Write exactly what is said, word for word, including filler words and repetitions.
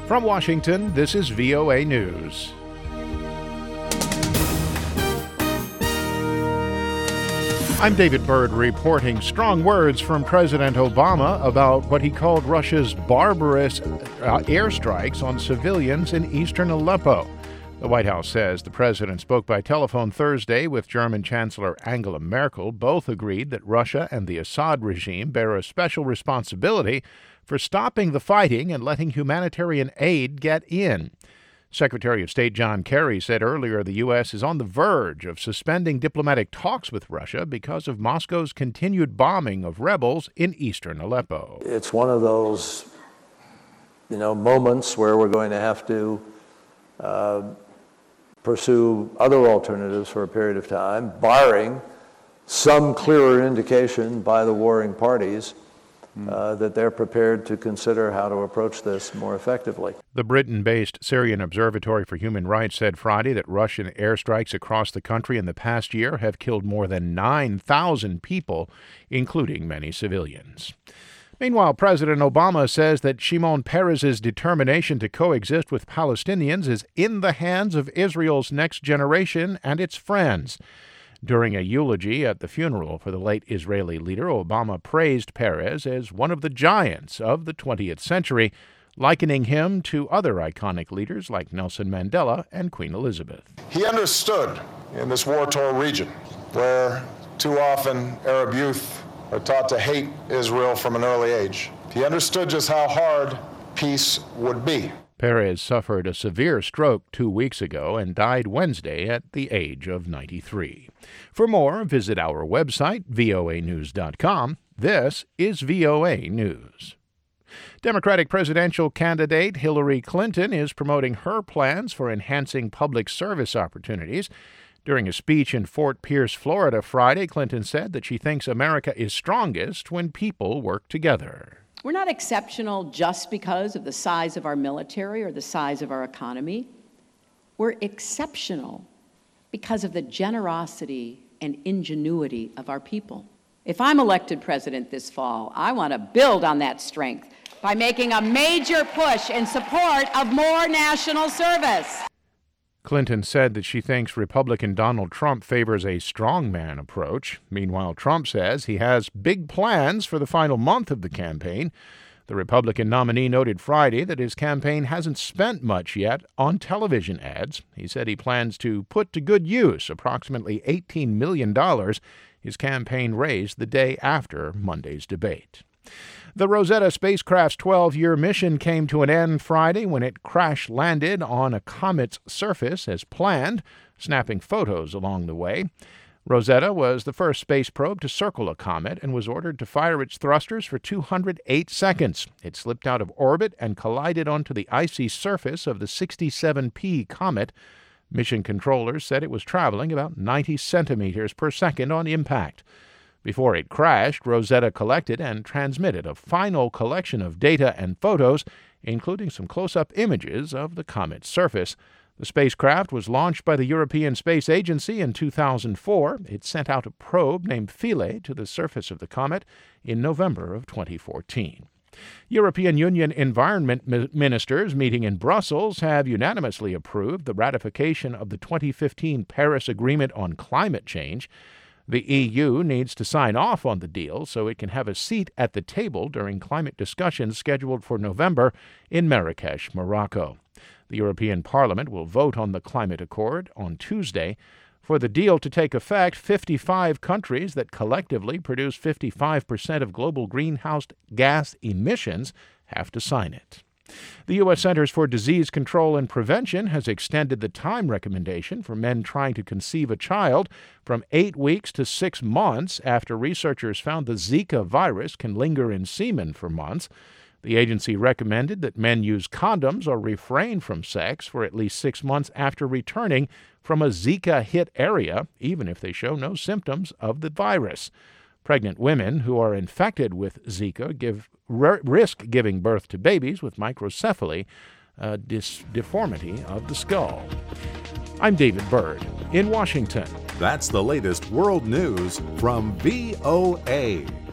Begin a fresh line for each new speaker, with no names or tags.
From Washington, this is V O A News. I'm David Byrd reporting strong words from President Obama about what he called Russia's barbarous uh, airstrikes on civilians in eastern Aleppo. The White House says the president spoke by telephone Thursday with German Chancellor Angela Merkel. Both agreed that Russia and the Assad regime bear a special responsibility for stopping the fighting and letting humanitarian aid get in. Secretary of State John Kerry said earlier the U S is on the verge of suspending diplomatic talks with Russia because of Moscow's continued bombing of rebels in eastern Aleppo.
It's one of those, you know, moments where we're going to have to uh, pursue other alternatives for a period of time, barring some clearer indication by the warring parties Uh, that they're prepared to consider how to approach this more effectively.
The Britain-based Syrian Observatory for Human Rights said Friday that Russian airstrikes across the country in the past year have killed more than nine thousand people, including many civilians. Meanwhile, President Obama says that Shimon Peres's determination to coexist with Palestinians is in the hands of Israel's next generation and its friends. During a eulogy at the funeral for the late Israeli leader, Obama praised Peres as one of the giants of the twentieth century, likening him to other iconic leaders like Nelson Mandela and Queen Elizabeth.
He understood in this war-torn region, where too often Arab youth are taught to hate Israel from an early age. He understood just how hard peace would be.
Peres suffered a severe stroke two weeks ago and died Wednesday at the age of ninety-three. For more, visit our website, V O A news dot com. This is V O A News. Democratic presidential candidate Hillary Clinton is promoting her plans for enhancing public service opportunities. During a speech in Fort Pierce, Florida, Friday, Clinton said that she thinks America is strongest when people work together.
We're not exceptional just because of the size of our military or the size of our economy. We're exceptional because of the generosity and ingenuity of our people. If I'm elected president this fall, I want to build on that strength by making a major push in support of more national service.
Clinton said that she thinks Republican Donald Trump favors a strongman approach. Meanwhile, Trump says he has big plans for the final month of the campaign. The Republican nominee noted Friday that his campaign hasn't spent much yet on television ads. He said he plans to put to good use approximately eighteen million dollars his campaign raised the day after Monday's debate. The Rosetta spacecraft's twelve-year mission came to an end Friday when it crash-landed on a comet's surface as planned, snapping photos along the way. Rosetta was the first space probe to circle a comet and was ordered to fire its thrusters for two hundred eight seconds. It slipped out of orbit and collided onto the icy surface of the sixty-seven P comet. Mission controllers said it was traveling about ninety centimeters per second on impact. Before it crashed, Rosetta collected and transmitted a final collection of data and photos, including some close-up images of the comet's surface. The spacecraft was launched by the European Space Agency in two thousand four. It sent out a probe named Philae to the surface of the comet in November of twenty fourteen. European Union environment ministers meeting in Brussels have unanimously approved the ratification of the twenty fifteen Paris Agreement on climate change. The E U needs to sign off on the deal so it can have a seat at the table during climate discussions scheduled for November in Marrakesh, Morocco. The European Parliament will vote on the climate accord on Tuesday. For the deal to take effect, fifty-five countries that collectively produce fifty-five percent of global greenhouse gas emissions have to sign it. The U S Centers for Disease Control and Prevention has extended the time recommendation for men trying to conceive a child from eight weeks to six months after researchers found the Zika virus can linger in semen for months. The agency recommended that men use condoms or refrain from sex for at least six months after returning from a Zika-hit area, even if they show no symptoms of the virus. Pregnant women who are infected with Zika give r- risk giving birth to babies with microcephaly, a dis- deformity of the skull. I'm David Byrd in Washington.
That's the latest world news from V O A.